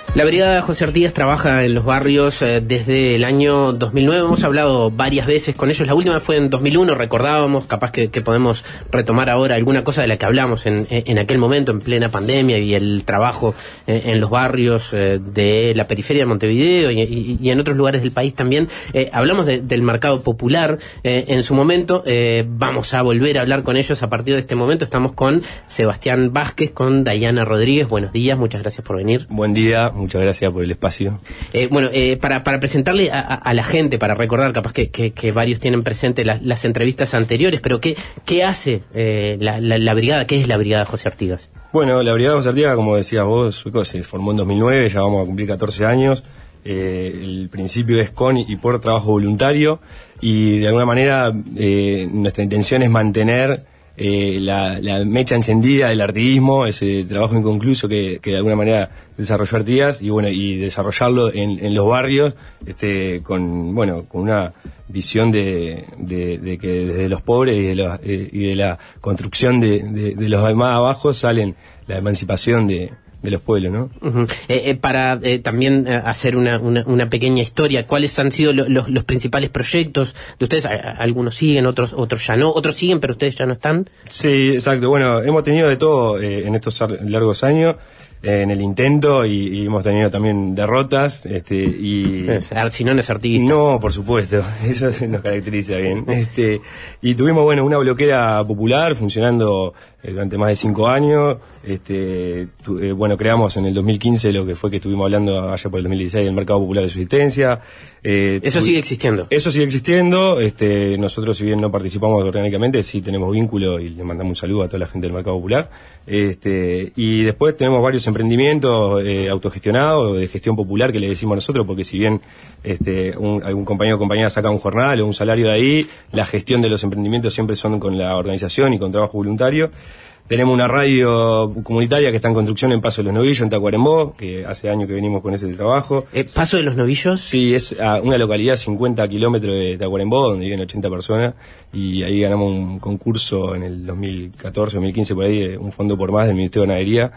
La Brigada José Artigas trabaja en los barrios desde el año 2009. Hemos hablado varias veces con ellos. La última fue en 2001, recordábamos, capaz que podemos retomar ahora alguna cosa de la que hablamos en aquel momento, en plena pandemia, y el trabajo en los barrios de la periferia de Montevideo y en otros lugares del país también. Hablamos del mercado popular en su momento. Vamos a volver a hablar con ellos a partir de este momento. Estamos con Sebastián Vázquez, con Dayana Rodríguez. Buenos días, muchas gracias por venir. Buen día. Muchas gracias por el espacio. Para presentarle a la gente, para recordar, capaz que varios tienen presente las entrevistas anteriores, pero ¿qué hace la brigada? ¿Qué es la Brigada José Artigas? Bueno, la Brigada José Artigas, como decías vos, se formó en 2009, ya vamos a cumplir 14 años. El principio es con y por trabajo voluntario, y de alguna manera nuestra intención es mantener la mecha encendida del artiguismo, ese trabajo inconcluso que de alguna manera desarrolló Artigas, y desarrollarlo en los barrios, con una visión de que desde los pobres y de la construcción de los más abajo salen la emancipación de los pueblos, ¿no? Uh-huh. Para también hacer una pequeña historia, ¿cuáles han sido los principales proyectos de ustedes? Algunos siguen, otros ya no, otros siguen, pero ustedes ya no están. Sí, exacto. Bueno, hemos tenido de todo en estos largos años, en el intento, y hemos tenido también derrotas, Si no es artiguista. No, por supuesto, eso nos caracteriza bien. Y tuvimos, una bloquera popular funcionando durante más de 5 años. Creamos en el 2015 lo que fue que estuvimos hablando allá por el 2016 del Mercado Popular de Subsistencia. Eso sigue existiendo. Eso sigue existiendo. Nosotros, si bien no participamos orgánicamente, sí tenemos vínculo, y le mandamos un saludo a toda la gente del Mercado Popular. Y después tenemos varios emprendimientos autogestionados, de gestión popular, que le decimos nosotros, porque si bien algún compañero o compañera saca un jornal o un salario de ahí, la gestión de los emprendimientos siempre son con la organización y con trabajo voluntario. Tenemos una radio comunitaria que está en construcción en Paso de los Novillos, en Tacuarembó, que hace años que venimos con ese trabajo. ¿Paso de los Novillos? Sí, es una localidad 50 kilómetros de Tacuarembó, donde viven 80 personas, y ahí ganamos un concurso en el 2014, 2015, por ahí, un fondo por más del Ministerio de Ganadería,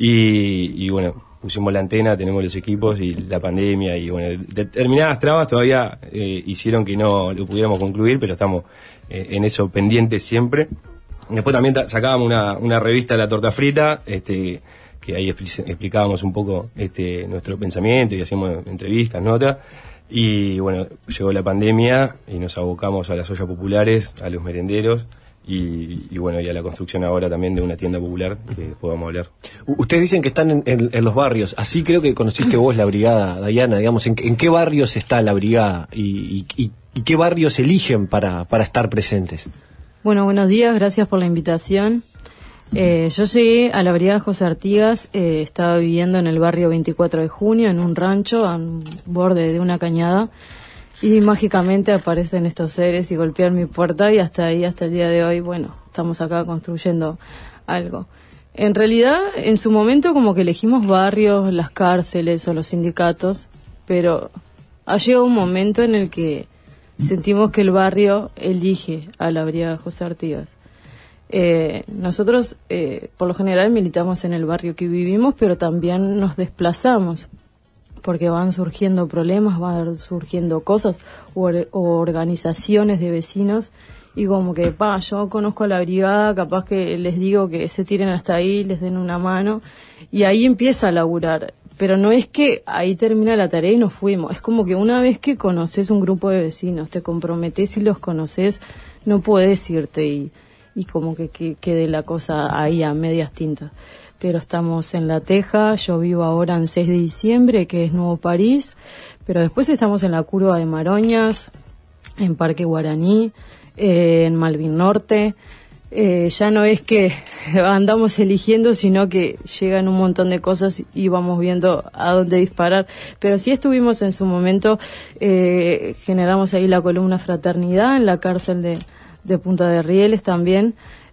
y pusimos la antena, tenemos los equipos, y la pandemia, y determinadas trabas todavía hicieron que no lo pudiéramos concluir, pero estamos en eso pendiente siempre. Después también sacábamos una revista de la torta frita, que ahí explicábamos un poco nuestro pensamiento, y hacíamos entrevistas, notas. Y llegó la pandemia y nos abocamos a las ollas populares, a los merenderos, y a la construcción ahora también de una tienda popular, que después vamos a hablar. Ustedes dicen que están en los barrios. Así creo que conociste vos la brigada, Dayana, digamos, ¿en qué barrios está la brigada y qué barrios eligen para estar presentes? Bueno, buenos días, gracias por la invitación. Yo llegué a la Brigada José Artigas, estaba viviendo en el barrio 24 de junio, en un rancho, a un borde de una cañada, y mágicamente aparecen estos seres y golpean mi puerta, y hasta el día de hoy, estamos acá construyendo algo. En realidad, en su momento como que elegimos barrios, las cárceles o los sindicatos, pero ha llegado un momento en el que sentimos que el barrio elige a la Brigada José Artigas. Nosotros, por lo general, militamos en el barrio que vivimos, pero también nos desplazamos, porque van surgiendo problemas, van surgiendo cosas, o organizaciones de vecinos, y como que, yo conozco a la brigada, capaz que les digo que se tiren hasta ahí, les den una mano, y ahí empieza a laburar. Pero no es que ahí termina la tarea y nos fuimos. Es como que una vez que conoces un grupo de vecinos, te comprometés y los conoces, no podés irte y como que quede la cosa ahí a medias tintas. Pero estamos en La Teja, yo vivo ahora en 6 de diciembre, que es Nuevo París, pero después estamos en la Curva de Maroñas, en Parque Guaraní, en Malvin Norte. Ya no es que andamos eligiendo, sino que llegan un montón de cosas y vamos viendo a dónde disparar. Pero sí estuvimos en su momento, generamos ahí la columna Fraternidad en la cárcel de Punta de Rieles también.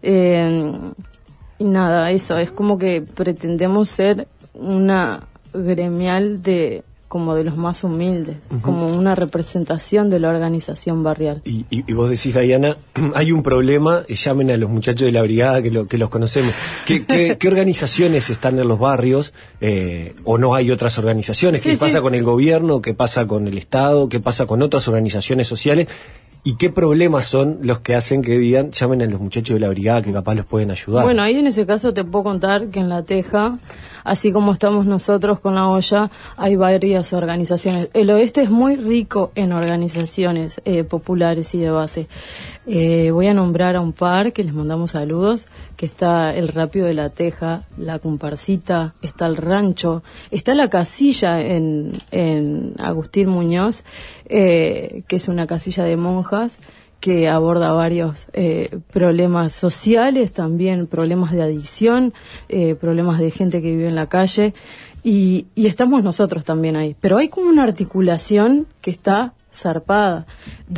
Y nada, eso, es como que pretendemos ser una gremial de como de los más humildes, como una representación de la organización barrial. Y vos decís, Diana, hay un problema, llamen a los muchachos de la brigada que los conocemos. ¿Qué organizaciones están en los barrios? ¿O no hay otras organizaciones? ¿Qué pasa con el gobierno? ¿Qué pasa con el Estado? ¿Qué pasa con otras organizaciones sociales? ¿Y qué problemas son los que hacen que digan, llamen a los muchachos de la brigada que capaz los pueden ayudar? Bueno, ahí en ese caso te puedo contar que en La Teja, así como estamos nosotros con La Olla, hay varias organizaciones. El oeste es muy rico en organizaciones populares y de base. Voy a nombrar a un par que les mandamos saludos, que está el Rápido de La Teja, la Comparsita, está el Rancho, está la casilla en Agustín Muñoz, que es una casilla de monjas que aborda varios problemas sociales, también problemas de adicción, problemas de gente que vive en la calle, y estamos nosotros también ahí. Pero hay como una articulación que está zarpada,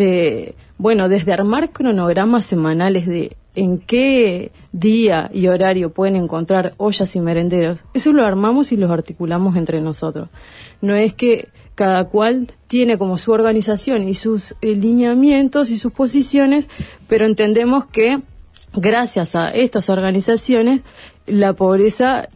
desde armar cronogramas semanales de en qué día y horario pueden encontrar ollas y merenderos. Eso lo armamos y lo articulamos entre nosotros. No es que cada cual tiene como su organización y sus lineamientos y sus posiciones, pero entendemos que gracias a estas organizaciones la pobreza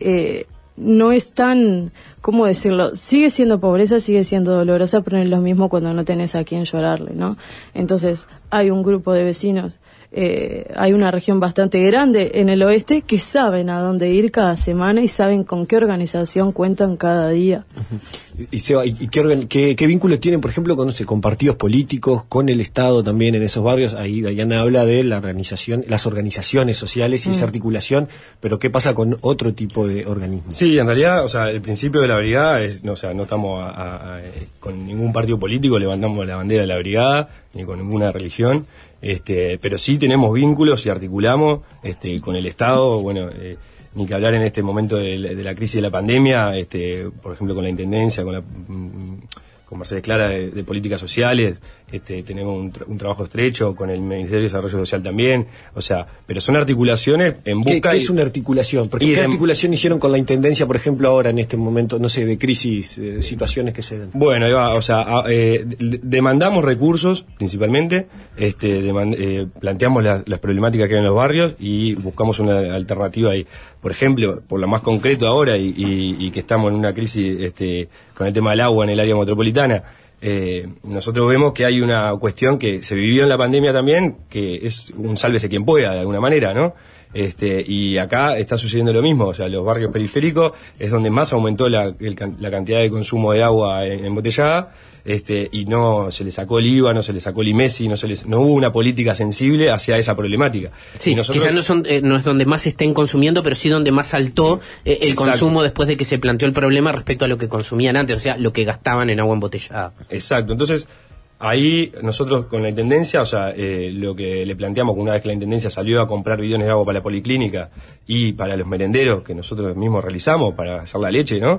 no es tan, ¿cómo decirlo? Sigue siendo pobreza, sigue siendo dolorosa, pero no es lo mismo cuando no tenés a quién llorarle, ¿no? Entonces hay un grupo de vecinos, hay una región bastante grande en el oeste que saben a dónde ir cada semana y saben con qué organización cuentan cada día. Y Seba, ¿qué vínculos tienen, por ejemplo, con partidos políticos, con el Estado también en esos barrios? Ahí Diana habla de la organización, las organizaciones sociales y esa articulación, pero ¿qué pasa con otro tipo de organismos? Sí, en realidad, el principio de la brigada es, no estamos con ningún partido político, levantamos la bandera de la brigada, ni con ninguna religión. Pero sí tenemos vínculos y articulamos con el Estado, ni que hablar en este momento de la crisis de la pandemia, por ejemplo con la Intendencia, con Mercedes Clara de Políticas Sociales, tenemos un trabajo estrecho con el Ministerio de Desarrollo Social también, pero son articulaciones en busca... ¿Qué es una articulación? Porque ¿qué articulación hicieron con la Intendencia, por ejemplo, ahora en este momento, de crisis, situaciones que se dan? Bueno, ahí va, demandamos recursos, principalmente, planteamos las problemáticas que hay en los barrios y buscamos una alternativa ahí. Por ejemplo, por lo más concreto ahora y que estamos en una crisis con el tema del agua en el área metropolitana, nosotros vemos que hay una cuestión que se vivió en la pandemia también, que es un sálvese quien pueda, de alguna manera, ¿no? Y acá está sucediendo lo mismo, los barrios periféricos es donde más aumentó la cantidad de consumo de agua embotellada, y no se le sacó el IVA, no se le sacó el IMESI, no hubo una política sensible hacia esa problemática. Sí, quizás no es donde más se estén consumiendo, pero sí donde más saltó el consumo después de que se planteó el problema respecto a lo que consumían antes, lo que gastaban en agua embotellada. Exacto, entonces ahí nosotros con la Intendencia, lo que le planteamos una vez que la Intendencia salió a comprar bidones de agua para la policlínica y para los merenderos que nosotros mismos realizamos para hacer la leche, ¿no?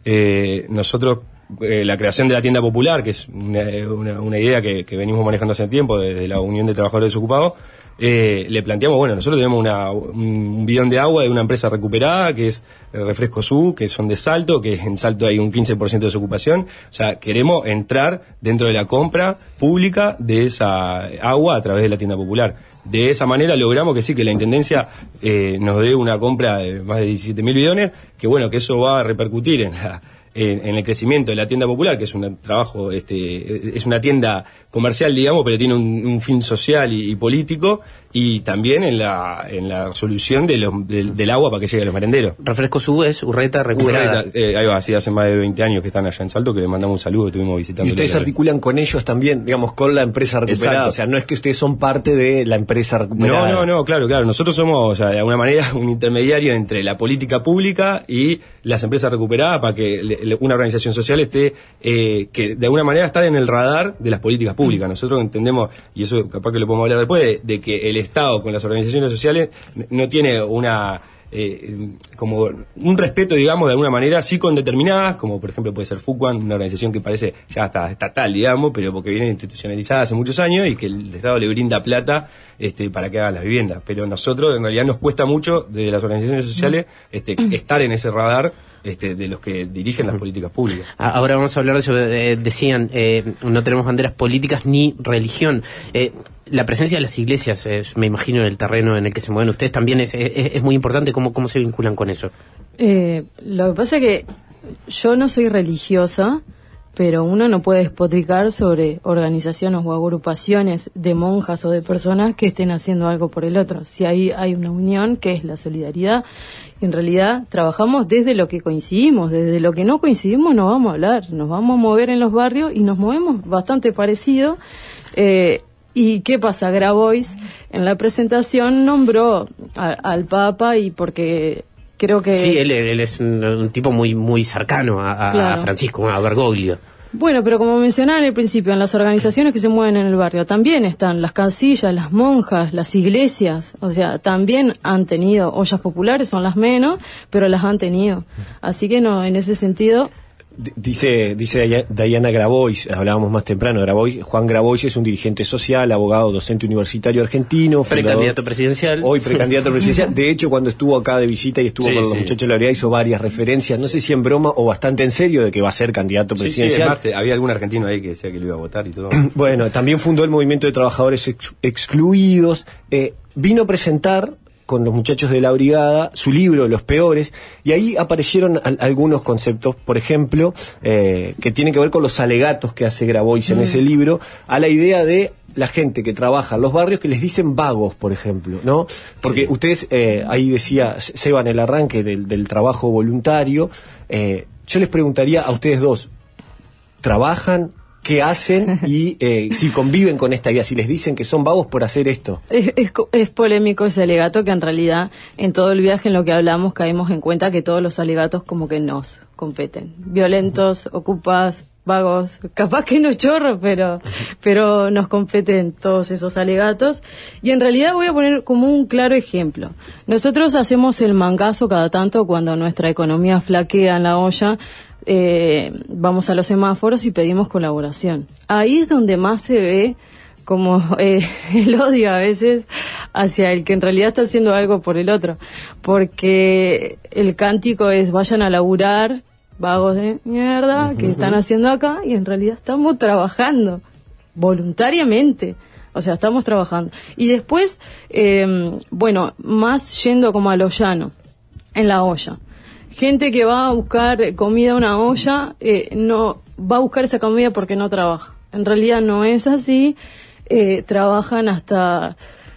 Nosotros la creación de la tienda popular, que es una idea que venimos manejando hace tiempo desde la Unión de Trabajadores Desocupados, le planteamos, nosotros tenemos un bidón de agua de una empresa recuperada que es Refresco Su, que son de Salto, que en Salto hay un 15% de desocupación, queremos entrar dentro de la compra pública de esa agua a través de la tienda popular. De esa manera logramos que la Intendencia nos dé una compra de más de 17.000 bidones, que eso va a repercutir en el crecimiento de la tienda popular, que es un trabajo, es una tienda comercial, digamos, pero tiene un fin social y político, y también en la solución del agua para que llegue a los merenderos. Refresco Su es Urreta recuperada. Ahí va, hace más de 20 años que están allá en Salto, que les mandamos un saludo, estuvimos visitando. Y ustedes articulan con ellos también, digamos, con la empresa recuperada. Exacto. No es que ustedes son parte de la empresa recuperada. No, claro. Nosotros somos, de alguna manera, un intermediario entre la política pública y las empresas recuperadas para que una organización social esté, que de alguna manera estar en el radar de las políticas públicas. Nosotros entendemos, y eso capaz que lo podemos hablar después, de que el Estado con las organizaciones sociales no tiene una como un respeto, digamos, de alguna manera, sí con determinadas, como por ejemplo puede ser FUCUAN, una organización que parece ya hasta estatal, digamos, pero porque viene institucionalizada hace muchos años y que el Estado le brinda plata para que hagan las viviendas. Pero nosotros, en realidad, nos cuesta mucho, desde las organizaciones sociales, estar en ese radar de los que dirigen las políticas públicas. Ahora vamos a hablar de eso. Decían, no tenemos banderas políticas ni religión. La presencia de las iglesias, me imagino, en el terreno en el que se mueven ustedes también es muy importante. ¿Cómo se vinculan con eso? Lo que pasa es que yo no soy religiosa, pero uno no puede despotricar sobre organizaciones o agrupaciones de monjas o de personas que estén haciendo algo por el otro. Si hay una unión, que es la solidaridad, en realidad trabajamos desde lo que coincidimos, desde lo que no coincidimos no vamos a hablar, nos vamos a mover en los barrios y nos movemos bastante parecido. ¿Y qué pasa? Grabois en la presentación nombró al Papa, y porque creo que... Sí, él es un tipo muy cercano a Francisco, a Bergoglio. Bueno, pero como mencionaba en el principio, en las organizaciones que se mueven en el barrio también están las casillas, las monjas, las iglesias, o sea, también han tenido ollas populares, son las menos, pero las han tenido. Así que no, en ese sentido... Dice Diana Grabois, hablábamos más temprano, Juan Grabois es un dirigente social, abogado, docente universitario argentino, precandidato presidencial. Hoy precandidato presidencial. De hecho, cuando estuvo acá de visita y estuvo con los muchachos de la Brigada, hizo varias referencias, no sé si en broma o bastante en serio, de que va a ser candidato presidencial. Además, había algún argentino ahí que decía que lo iba a votar y todo. Bueno, también fundó el movimiento de trabajadores excluidos, vino a presentar con los muchachos de la brigada su libro Los Peores, y ahí aparecieron algunos conceptos, por ejemplo, que tienen que ver con los alegatos que hace Grabois en ese libro a la idea de la gente que trabaja en los barrios, que les dicen vagos, por ejemplo, ¿no? Porque ustedes, ahí decía Seba en el arranque del trabajo voluntario, yo les preguntaría a ustedes dos, ¿trabajan? ¿Qué hacen? Y si conviven con esta idea, si les dicen que son vagos por hacer esto. Es polémico ese alegato, que en realidad en todo el viaje en lo que hablamos caímos en cuenta que todos los alegatos como que nos competen. Violentos, ocupas, vagos, capaz que no chorro, pero nos competen todos esos alegatos. Y en realidad voy a poner como un claro ejemplo. Nosotros hacemos el mangazo cada tanto cuando nuestra economía flaquea en la olla. Vamos a los semáforos y pedimos colaboración. Ahí es donde más se ve como el odio a veces hacia el que en realidad está haciendo algo por el otro, porque el cántico es: vayan a laburar, vagos de mierda, que están haciendo acá, y en realidad estamos trabajando voluntariamente. O sea, estamos trabajando. Y después, bueno, más yendo como a lo llano, en la olla. Gente que va a buscar comida a una olla, no va a buscar esa comida porque no trabaja. En realidad no es así. Trabajan hasta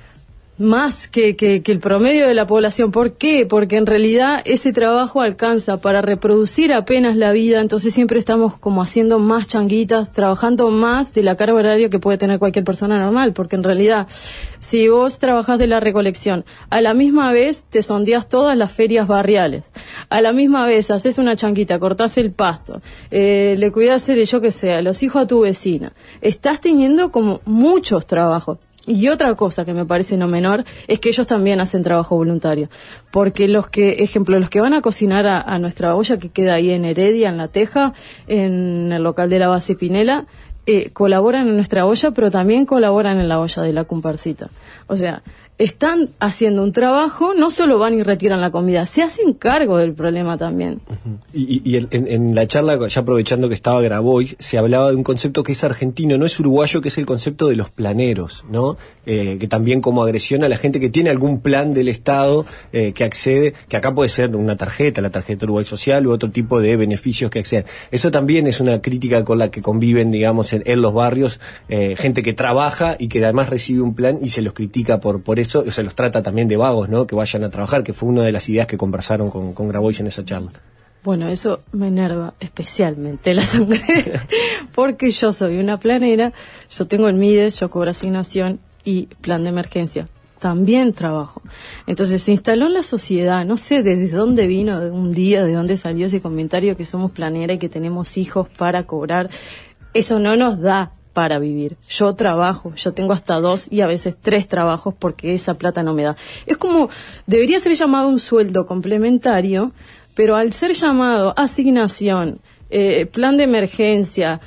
más que el promedio de la población. ¿Por qué? Porque en realidad ese trabajo alcanza para reproducir apenas la vida, entonces siempre estamos como haciendo más changuitas, trabajando más de la carga horaria que puede tener cualquier persona normal, porque en realidad si vos trabajás de la recolección, a la misma vez te sondeás todas las ferias barriales, a la misma vez haces una changuita, cortás el pasto, le cuidás, yo que sé, a los hijos a tu vecina, estás teniendo como muchos trabajos. Y otra cosa que me parece no menor es que ellos también hacen trabajo voluntario, porque los que van a cocinar a nuestra olla que queda ahí en Heredia, en La Teja, en el local de la base Pinela, colaboran en nuestra olla, pero también colaboran en la olla de la comparsita. O sea, están haciendo un trabajo, no solo van y retiran la comida, se hacen cargo del problema también. Y en la charla, ya aprovechando que estaba Grabois, se hablaba de un concepto que es argentino, no es uruguayo, que es el concepto de los planeros, ¿no? Que también como agresión a la gente que tiene algún plan del Estado, que accede, que acá puede ser una tarjeta, la tarjeta Uruguay Social, u otro tipo de beneficios que acceden. Eso también es una crítica con la que conviven, digamos, en los barrios, gente que trabaja y que además recibe un plan y se los critica por eso, se los trata también de vagos, ¿no? Que vayan a trabajar, que fue una de las ideas que conversaron con Grabois en esa charla. Bueno, eso me enerva especialmente la sangre, porque yo soy una planera, yo tengo el MIDES, yo cobro asignación y plan de emergencia. También trabajo. Entonces se instaló en la sociedad, no sé desde dónde vino un día, de dónde salió ese comentario que somos planera y que tenemos hijos para cobrar. Eso no nos da para vivir. Yo trabajo, yo tengo hasta 2 y a veces 3 trabajos porque esa plata no me da. Es como, debería ser llamado un sueldo complementario, pero al ser llamado asignación, plan de emergencia,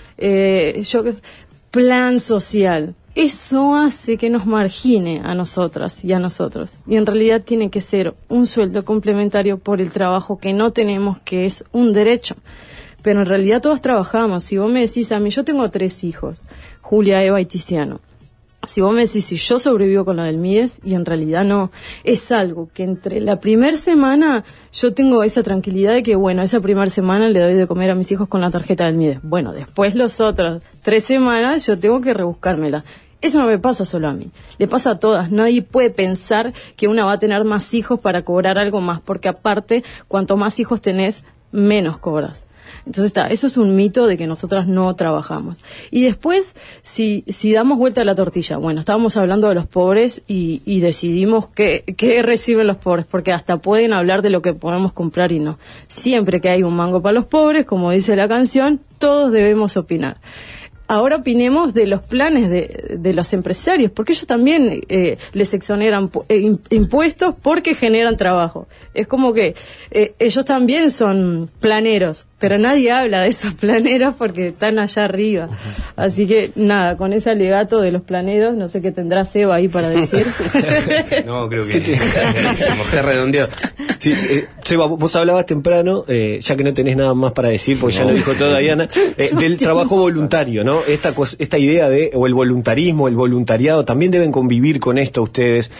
plan social, eso hace que nos margine a nosotras y a nosotros. Y en realidad tiene que ser un sueldo complementario por el trabajo que no tenemos, que es un derecho. Pero en realidad todos trabajamos. Si vos me decís a mí, yo tengo 3 hijos, Julia, Eva y Tiziano. Si vos me decís si yo sobrevivo con lo del MIDES, y en realidad no, es algo que entre la primera semana yo tengo esa tranquilidad de que, bueno, esa primera semana le doy de comer a mis hijos con la tarjeta del MIDES. Bueno, después los otros 3 semanas yo tengo que rebuscármela. Eso no me pasa solo a mí, le pasa a todas. Nadie puede pensar que una va a tener más hijos para cobrar algo más, porque aparte, cuanto más hijos tenés, menos cobras. Entonces eso es un mito de que nosotras no trabajamos. Y después, si damos vuelta a la tortilla, bueno, estábamos hablando de los pobres y decidimos qué reciben los pobres, porque hasta pueden hablar de lo que podemos comprar y no. Siempre que hay un mango para los pobres, como dice la canción, todos debemos opinar. Ahora opinemos de los planes de los empresarios, porque ellos también les exoneran impuestos porque generan trabajo. Es como que ellos también son planeros, pero nadie habla de esos planeros porque están allá arriba. Así que nada, con ese alegato de los planeros, no sé qué tendrá Seba ahí para decir. No, creo que se redondeó. Sí, Seba, vos hablabas temprano, ya que no tenés nada más para decir, porque ya lo dijo todo Diana, del trabajo voluntario, ¿no? Esta idea o el voluntarismo, el voluntariado, también deben convivir con esto ustedes.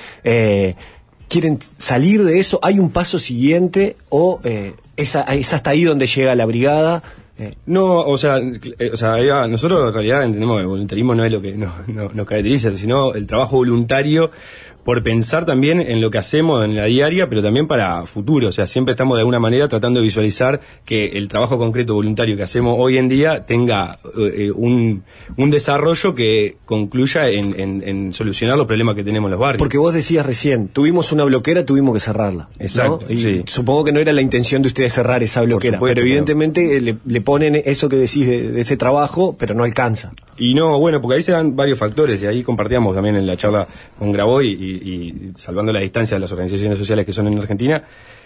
¿Quieren salir de eso? ¿Hay un paso siguiente o es hasta ahí donde llega la brigada? No, o sea, nosotros en realidad entendemos que el voluntarismo no es lo que nos caracteriza, sino el trabajo voluntario por pensar también en lo que hacemos en la diaria, pero también para futuro. O sea, siempre estamos de alguna manera tratando de visualizar que el trabajo concreto voluntario que hacemos hoy en día tenga un desarrollo que concluya en solucionar los problemas que tenemos en los barrios. Porque vos decías recién, tuvimos una bloquera, tuvimos que cerrarla. Exacto. ¿No? Y sí. Supongo que no era la intención de ustedes cerrar esa bloquera, Supuesto, pero evidentemente le ponen eso que decís de ese trabajo, pero no alcanza. Y no, bueno, porque ahí se dan varios factores, y ahí compartíamos también en la charla con Graboy, y salvando la distancia de las organizaciones sociales que son en Argentina,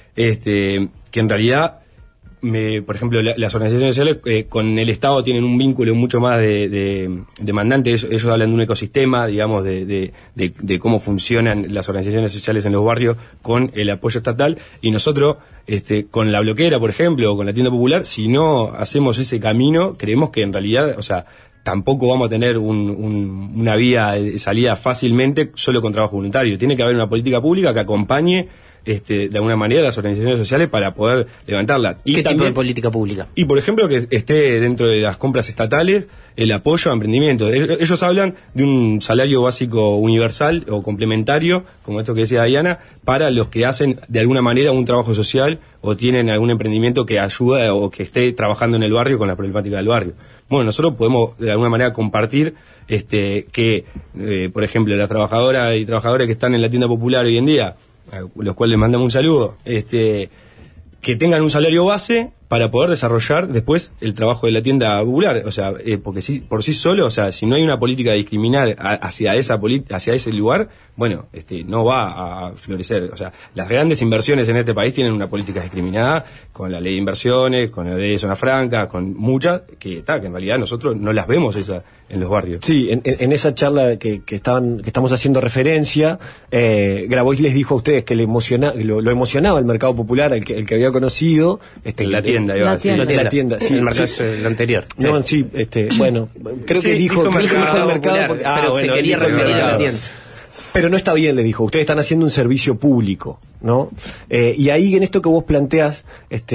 que en realidad, por ejemplo, las organizaciones sociales con el Estado tienen un vínculo mucho más de demandante. Ellos hablan de un ecosistema, digamos, de cómo funcionan las organizaciones sociales en los barrios con el apoyo estatal, y nosotros, con la bloquera, por ejemplo, o con la tienda popular, si no hacemos ese camino, creemos que en realidad, o sea, tampoco vamos a tener una vía de salida fácilmente solo con trabajo voluntario. Tiene que haber una política pública que acompañe de alguna manera las organizaciones sociales para poder levantarla. Y ¿Qué también, tipo de política pública? Y por ejemplo que esté dentro de las compras estatales el apoyo a emprendimiento. Ellos hablan de un salario básico universal o complementario, como esto que decía Diana, para los que hacen de alguna manera un trabajo social o tienen algún emprendimiento que ayuda o que esté trabajando en el barrio con la problemática del barrio. Bueno, nosotros podemos de alguna manera compartir que, por ejemplo, las trabajadoras y trabajadores que están en la tienda popular hoy en día, a los cuales les mandamos un saludo, que tengan un salario base para poder desarrollar después el trabajo de la tienda popular. O sea, porque por sí solo, o sea, si no hay una política de discriminar hacia ese lugar, bueno, no va a florecer. O sea, las grandes inversiones en este país tienen una política discriminada, con la ley de inversiones, con la ley de zona franca, con muchas, que en realidad nosotros no las vemos en los barrios. Sí, en esa charla que estamos haciendo referencia, Grabois les dijo a ustedes que lo emocionaba el mercado popular, el que había conocido. La tienda. La tienda, sí. El mercado es el anterior. No, sí, bueno, creo que dijo el mercado porque, pero se quería referir a la tienda. Pero no está bien, le dijo, ustedes están haciendo un servicio público, ¿no? Y ahí en esto que vos planteás,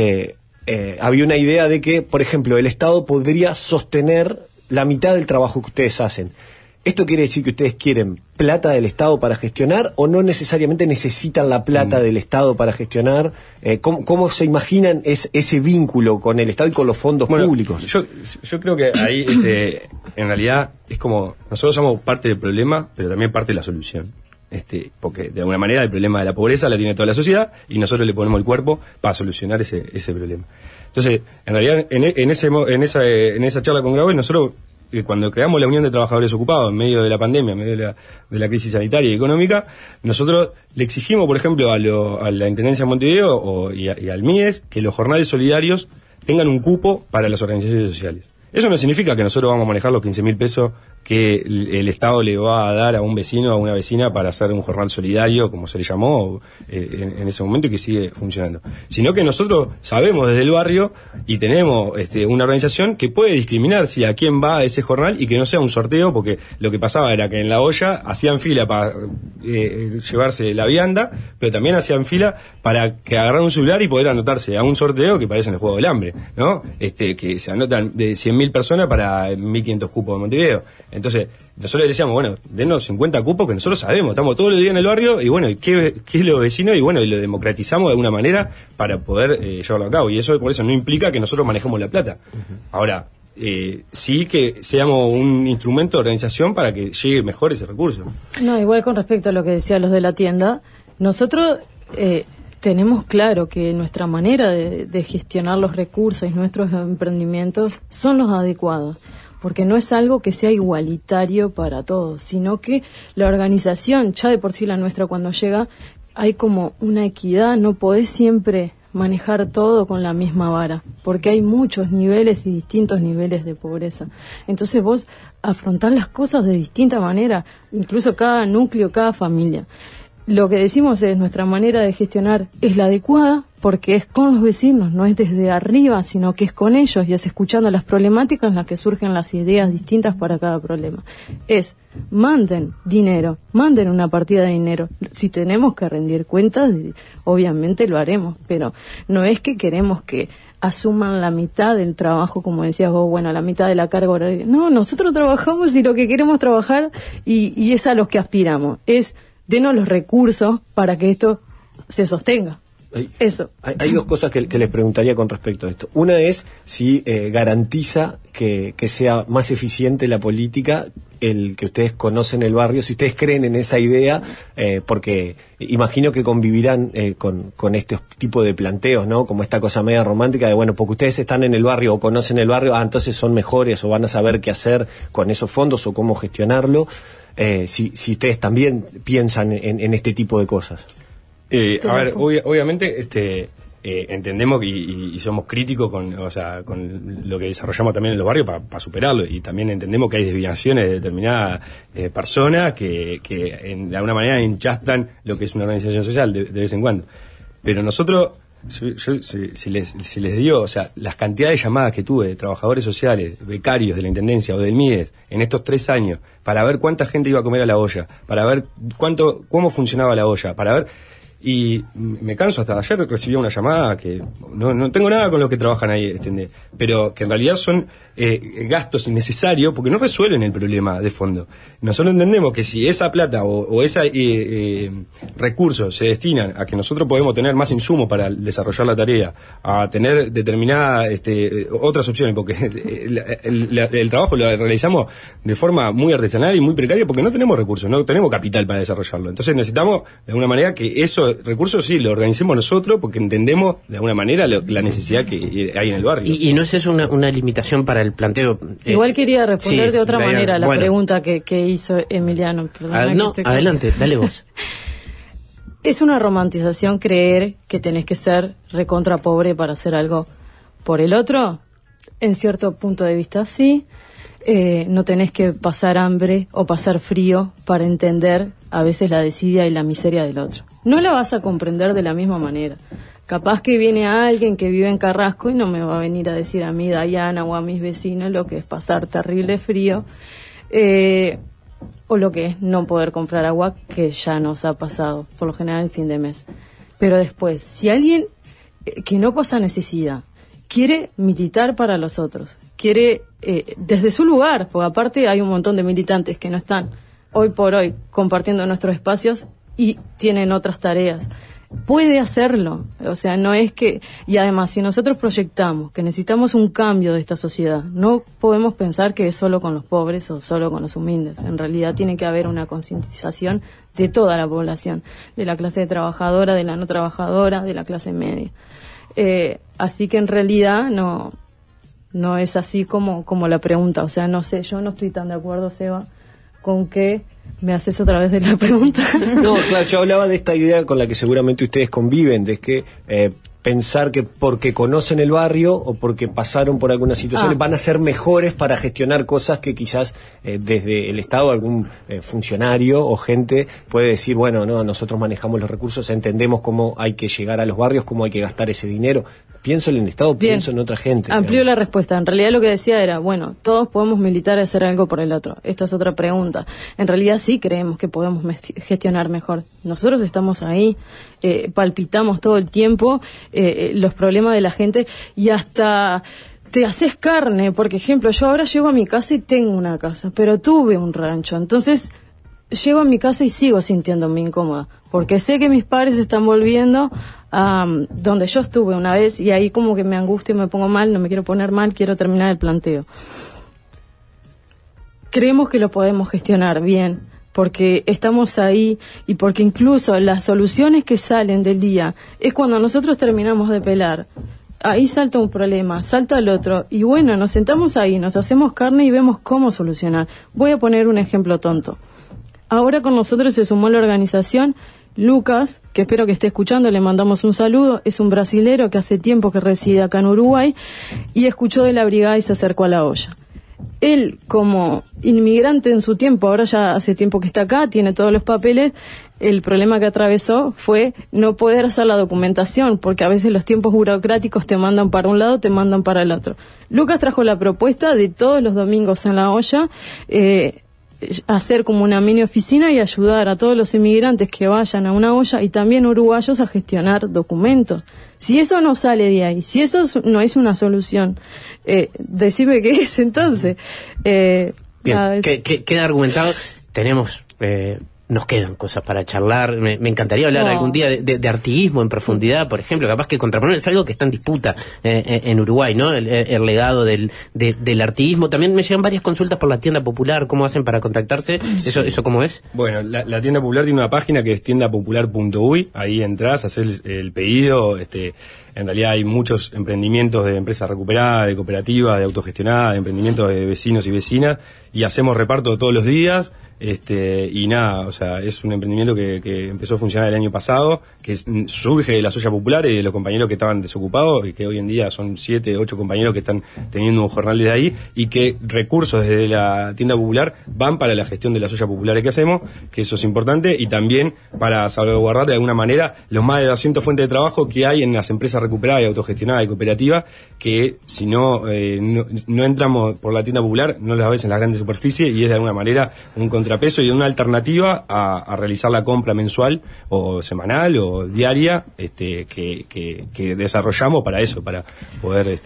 había una idea de que, por ejemplo, el Estado podría sostener la mitad del trabajo que ustedes hacen. ¿Esto quiere decir que ustedes quieren plata del Estado para gestionar o no necesariamente necesitan la plata del Estado para gestionar? ¿Cómo se imaginan ese vínculo con el Estado y con los fondos públicos? Yo creo que ahí, en realidad, es como, nosotros somos parte del problema, pero también parte de la solución. Porque de alguna manera el problema de la pobreza la tiene toda la sociedad y nosotros le ponemos el cuerpo para solucionar ese problema. Entonces, en realidad, en esa charla con Grabois, nosotros cuando creamos la Unión de Trabajadores Ocupados en medio de la pandemia, en medio de la crisis sanitaria y económica, nosotros le exigimos, por ejemplo, a la Intendencia de Montevideo y al MIDES que los jornales solidarios tengan un cupo para las organizaciones sociales. Eso no significa que nosotros vamos a manejar los 15.000 pesos que el Estado le va a dar a un vecino o a una vecina para hacer un jornal solidario, como se le llamó en ese momento, y que sigue funcionando. Sino que nosotros sabemos desde el barrio y tenemos una organización que puede discriminar si a quién va ese jornal y que no sea un sorteo, porque lo que pasaba era que en la olla hacían fila para llevarse la vianda, pero también hacían fila para que agarraran un celular y poder anotarse a un sorteo que parece en el Juego del Hambre, ¿no? Que se anotan de 100.000 personas para 1.500 cupos de Montevideo. Entonces, nosotros le decíamos, bueno, denos 50 cupos que nosotros sabemos, estamos todos los días en el barrio y bueno, ¿qué es lo vecino? Y bueno, y lo democratizamos de alguna manera para poder llevarlo a cabo. Y eso por eso no implica que nosotros manejemos la plata. Ahora, sí que seamos un instrumento de organización para que llegue mejor ese recurso. No, igual con respecto a lo que decían los de la tienda, nosotros tenemos claro que nuestra manera de gestionar los recursos y nuestros emprendimientos son los adecuados, porque no es algo que sea igualitario para todos, sino que la organización, ya de por sí la nuestra cuando llega, hay como una equidad, no podés siempre manejar todo con la misma vara, porque hay muchos niveles y distintos niveles de pobreza. Entonces vos afrontás las cosas de distinta manera, incluso cada núcleo, cada familia. Lo que decimos es, nuestra manera de gestionar es la adecuada, porque es con los vecinos, no es desde arriba, sino que es con ellos y es escuchando las problemáticas en las que surgen las ideas distintas para cada problema. Manden dinero, manden una partida de dinero. Si tenemos que rendir cuentas, obviamente lo haremos, pero no es que queremos que asuman la mitad del trabajo, como decías vos, bueno, la mitad de la carga horaria. No, nosotros trabajamos y lo que queremos trabajar y es a los que aspiramos. Denos los recursos para que esto se sostenga. Eso. Hay dos cosas que les preguntaría con respecto a esto. Una es si garantiza que sea más eficiente la política, el que ustedes conocen el barrio, si ustedes creen en esa idea, porque imagino que convivirán con este tipo de planteos, ¿no? Como esta cosa media romántica de, bueno, porque ustedes están en el barrio o conocen el barrio, entonces son mejores o van a saber qué hacer con esos fondos o cómo gestionarlo. Si ustedes también piensan en este tipo de cosas. A ver, obviamente entendemos y somos críticos con lo que desarrollamos también en los barrios para superarlo, y también entendemos que hay desviaciones de determinadas personas que de alguna manera hinchastran lo que es una organización social de vez en cuando. Pero nosotros, si les dio, las cantidades de llamadas que tuve de trabajadores sociales, becarios de la Intendencia o del MIDES en estos 3 años, para ver cuánta gente iba a comer a la olla, para ver cómo funcionaba la olla, para ver... Y me canso, hasta ayer recibí una llamada que no tengo nada con los que trabajan ahí, pero que en realidad son gastos innecesarios porque no resuelven el problema de fondo. Nosotros entendemos que si esa plata o ese recursos se destinan a que nosotros podemos tener más insumos para desarrollar la tarea, a tener determinadas otras opciones, porque el trabajo lo realizamos de forma muy artesanal y muy precaria porque no tenemos recursos, no tenemos capital para desarrollarlo. Entonces necesitamos de alguna manera que esos recursos sí lo organicemos nosotros, porque entendemos de alguna manera la necesidad que hay en el barrio. ¿Y no es eso una limitación para el planteo? Igual quería responder de otra manera la pregunta que hizo Emiliano. Adelante, dale vos. Es una romantización creer que tenés que ser recontra pobre para hacer algo por el otro. En cierto punto de vista sí. No tenés que pasar hambre o pasar frío para entender a veces la desidia y la miseria del otro. No la vas a comprender de la misma manera. Capaz que viene alguien que vive en Carrasco y no me va a venir a decir a mí, Dayana, o a mis vecinos lo que es pasar terrible frío, o lo que es no poder comprar agua, que ya nos ha pasado, por lo general el fin de mes. Pero después, si alguien que no pasa necesidad quiere militar para los otros, quiere desde su lugar, porque aparte hay un montón de militantes que no están hoy por hoy compartiendo nuestros espacios y tienen otras tareas, puede hacerlo. O sea, no es que... Y además, si nosotros proyectamos que necesitamos un cambio de esta sociedad, no podemos pensar que es solo con los pobres o solo con los humildes. En realidad tiene que haber una concientización de toda la población, de la clase trabajadora, de la no trabajadora, de la clase media. Así que en realidad no no es así como la pregunta. O sea, no sé, yo no estoy tan de acuerdo, Seba, con que me haces otra vez de la pregunta. No, claro, yo hablaba de esta idea con la que seguramente ustedes conviven, de que pensar que porque conocen el barrio o porque pasaron por algunas situaciones van a ser mejores para gestionar cosas que quizás desde el Estado algún funcionario o gente puede decir, bueno, no, nosotros manejamos los recursos, entendemos cómo hay que llegar a los barrios, cómo hay que gastar ese dinero. Pienso en el Estado, Bien. pienso en otra gente. Amplió la respuesta. En realidad lo que decía era, bueno, todos podemos militar y hacer algo por el otro. Esta es otra pregunta. En realidad sí creemos que podemos gestionar mejor. Nosotros estamos ahí, palpitamos todo el tiempo los problemas de la gente y hasta te haces carne. Por ejemplo, yo ahora llego a mi casa y tengo una casa, pero tuve un rancho. Entonces llego a mi casa y sigo sintiéndome incómoda, porque sé que mis padres están volviendo a donde yo estuve una vez y ahí como que me angustio, me pongo mal, no me quiero poner mal, quiero terminar el planteo. Creemos que lo podemos gestionar bien, porque estamos ahí y porque incluso las soluciones que salen del día es cuando nosotros terminamos de pelar. Ahí salta un problema, salta el otro, y bueno, nos sentamos ahí, nos hacemos carne y vemos cómo solucionar. Voy a poner un ejemplo tonto. Ahora con nosotros se sumó la organización Lucas, que espero que esté escuchando, le mandamos un saludo. Es un brasilero que hace tiempo que reside acá en Uruguay y escuchó de la brigada y se acercó a la olla. Él, como inmigrante en su tiempo, ahora ya hace tiempo que está acá, tiene todos los papeles, el problema que atravesó fue no poder hacer la documentación, porque a veces los tiempos burocráticos te mandan para un lado, te mandan para el otro. Lucas trajo la propuesta de todos los domingos en la olla, hacer como una mini oficina y ayudar a todos los inmigrantes que vayan a una olla y también uruguayos a gestionar documentos. Si eso no sale de ahí, si eso no es una solución, decime qué es entonces. Bien, queda argumentado. Tenemos... nos quedan cosas para charlar. Me encantaría hablar algún día de artiguismo en profundidad, por ejemplo. Capaz que contraponer es algo que está en disputa en Uruguay, ¿no? El legado del artiguismo. También me llegan varias consultas por la tienda popular. ¿Cómo hacen para contactarse? ¿Eso cómo es? Bueno, la tienda popular tiene una página que es tiendapopular.uy. Ahí entras, haces el pedido. En realidad hay muchos emprendimientos de empresas recuperadas, de cooperativas, de autogestionadas, de emprendimientos de vecinos y vecinas, y hacemos reparto todos los días. Y nada, o sea, es un emprendimiento que empezó a funcionar el año pasado, que surge de la olla popular y de los compañeros que estaban desocupados, y que hoy en día son 7, 8 compañeros que están teniendo un jornal de ahí, y que recursos desde la tienda popular van para la gestión de las ollas populares que hacemos, que eso es importante, y también para salvaguardar de alguna manera los más de 200 fuentes de trabajo que hay en las empresas recuperadas y autogestionadas y cooperativas, que si no entramos por la tienda popular, no las ves en la grande superficie, y es de alguna manera un contrapeso y una alternativa a realizar la compra mensual o semanal o diaria que desarrollamos para eso, para poder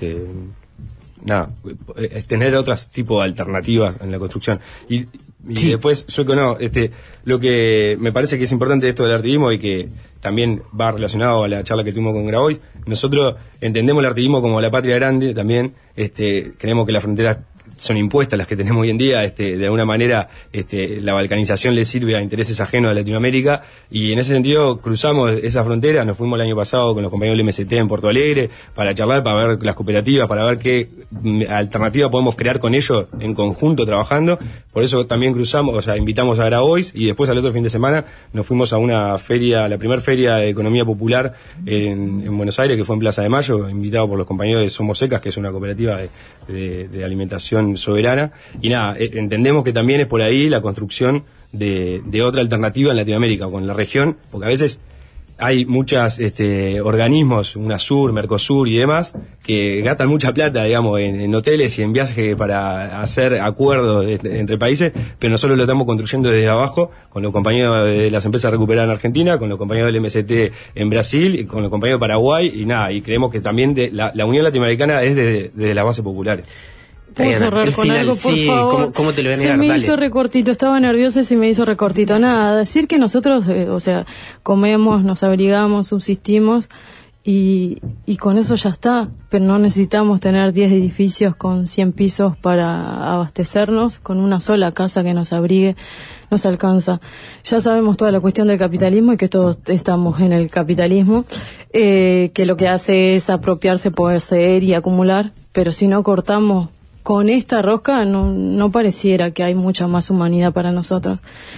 tener otros tipos de alternativas en la construcción. Y sí. Después, lo que me parece que es importante de esto del artiguismo y que también va relacionado a la charla que tuvimos con Grabois, nosotros entendemos el artiguismo como la patria grande también. Creemos que las fronteras son impuestas las que tenemos hoy en día, de alguna manera la balcanización le sirve a intereses ajenos a Latinoamérica, y en ese sentido cruzamos esa frontera. Nos fuimos el año pasado con los compañeros del MST en Porto Alegre para charlar, para ver las cooperativas, para ver qué alternativa podemos crear con ellos en conjunto trabajando. Por eso también cruzamos, o sea, invitamos a Grabois, y después al otro fin de semana nos fuimos a una feria, la primera feria de economía popular en Buenos Aires, que fue en Plaza de Mayo, invitado por los compañeros de Somos Secas, que es una cooperativa de alimentación soberana. Y nada, entendemos que también es por ahí la construcción de otra alternativa en Latinoamérica o con la región, porque a veces hay muchos organismos, UNASUR, Mercosur y demás, que gastan mucha plata, digamos, en hoteles y en viajes para hacer acuerdos entre países, pero nosotros lo estamos construyendo desde abajo, con los compañeros de las empresas recuperadas en Argentina, con los compañeros del MST en Brasil, y con los compañeros de Paraguay, y nada, y creemos que también la Unión Latinoamericana es desde las bases populares. ¿Puedo cerrar con algo, por favor? ¿Cómo te lo voy a negar? Se me Dale. hizo recortito, estaba nerviosa y se me hizo recortito. Nada, decir que nosotros, comemos, nos abrigamos, subsistimos y con eso ya está, pero no necesitamos tener 10 edificios con 100 pisos para abastecernos, con una sola casa que nos abrigue nos alcanza. Ya sabemos toda la cuestión del capitalismo y que todos estamos en el capitalismo, que lo que hace es apropiarse, poseer y acumular, pero si no cortamos con esta rosca no pareciera que hay mucha más humanidad para nosotros.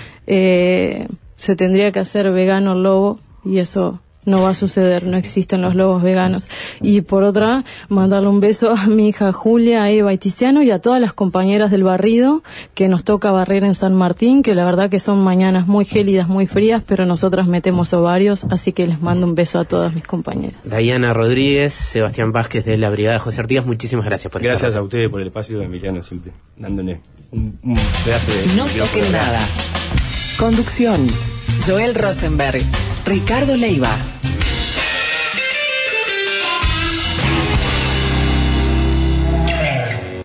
Se tendría que hacer vegano el lobo y eso no va a suceder, no existen los lobos veganos. Y por otra, mandarle un beso a mi hija Julia, a Eva y Tiziano y a todas las compañeras del barrido que nos toca barrer en San Martín, que la verdad que son mañanas muy gélidas, muy frías, pero nosotras metemos ovarios, así que les mando un beso a todas mis compañeras. Diana Rodríguez, Sebastián Vázquez de la Brigada José Artigas, muchísimas gracias por Gracias estar. a ustedes por el espacio, Emiliano, siempre dándole un pedazo de... No toquen nada. Conducción: Joel Rosenberg, Ricardo Leiva.